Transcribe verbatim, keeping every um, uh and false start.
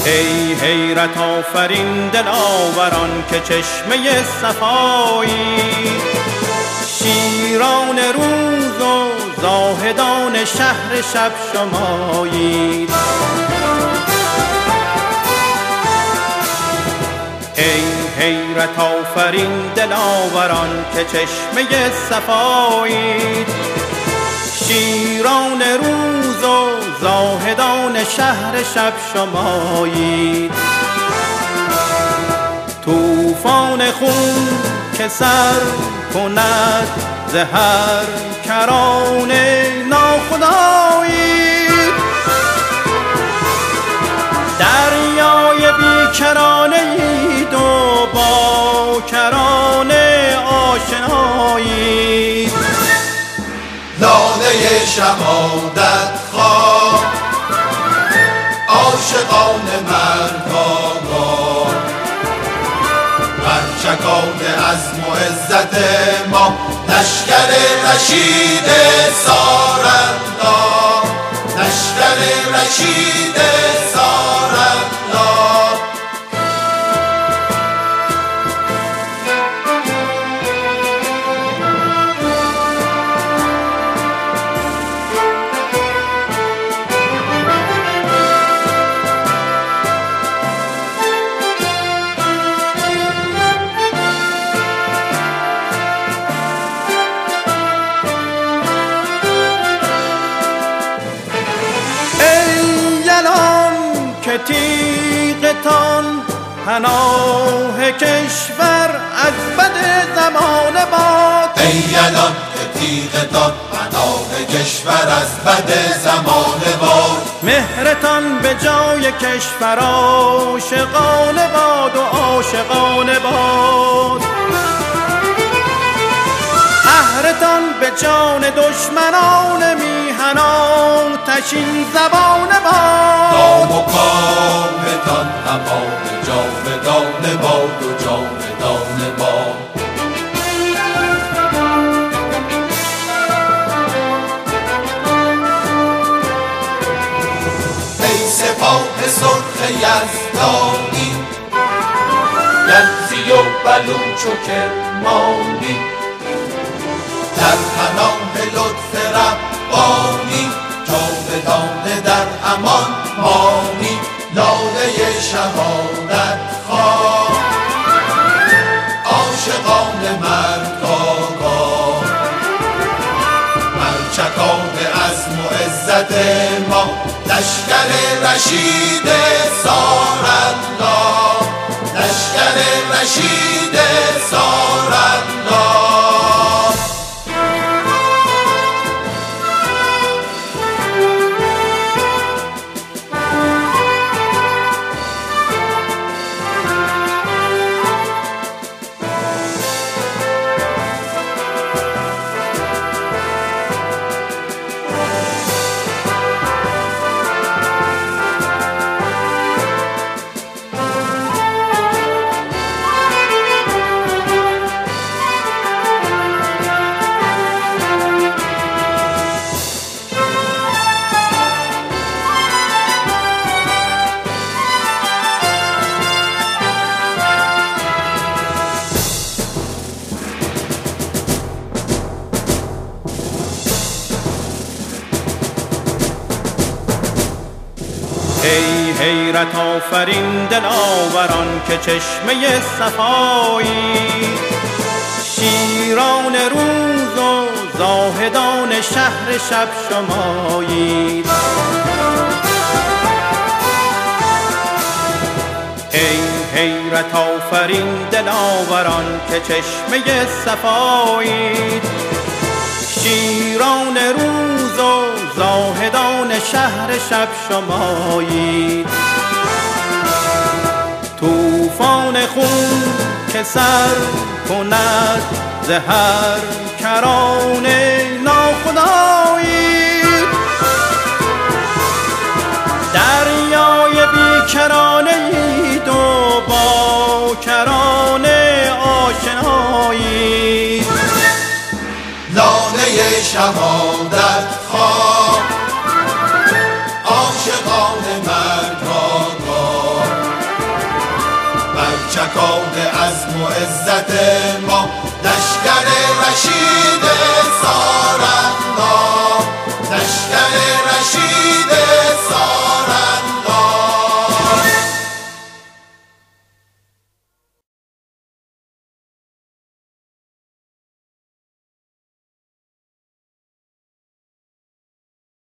ای حیرت آفرین دلاوران که چشمه صفایی، شیران روز و زاهدان شهر شب شمایید. ای حیرت آفرین دلاوران که چشمه صفایید، شیران روز و زاهدان شهر شب شمایید. طوفان خون که سر کند ز هر کران ناخدایی، دریای بیکرانه اید و با کرانه آشنایید. لاله شهادت خواه عاشقان مردآگاه، پرچکان عزم و عزت ما لشکر رشید سارندار، لشکر رشید سارندار. که تیغتان پناه کشور از بد زمانه باد. ای یلان که تیغتان پناه کشور از بد زمانه باد. مهرتان به جای کشور عاشقانه باد و عاشقانه باد. قهرتان به جان دشمنان میهنان تشین زبانه باد. نام و کامتان همان جاودانه باد و جاودانه باد. ای سپاه سرخ یزدانی، یلزی و بلوچ و کرمانی، در پناه لطف ربانی جاودانه در امان مانی. لاله شهادت خواه عاشقان مردآگاه، پرچکان عزم و عزت ما لشکر رشید سارندار، لشکر رشید سارندار. ای حیرت آفرین دلاوران که چشمه صفایی، شیران روز و زاهدان شهر شب شمایید. ای حیرت آفرین دلاوران که چشمه صفایی، شیران روز و زاهدان شهر شب شمایید. طوفان خون که سر کند ز هر کران ناخدایی، دریای بیکرانه اید و با کرانه آشنایید. لاله شهادت خواه عاشقان مردآگاه، عزت ما لشکر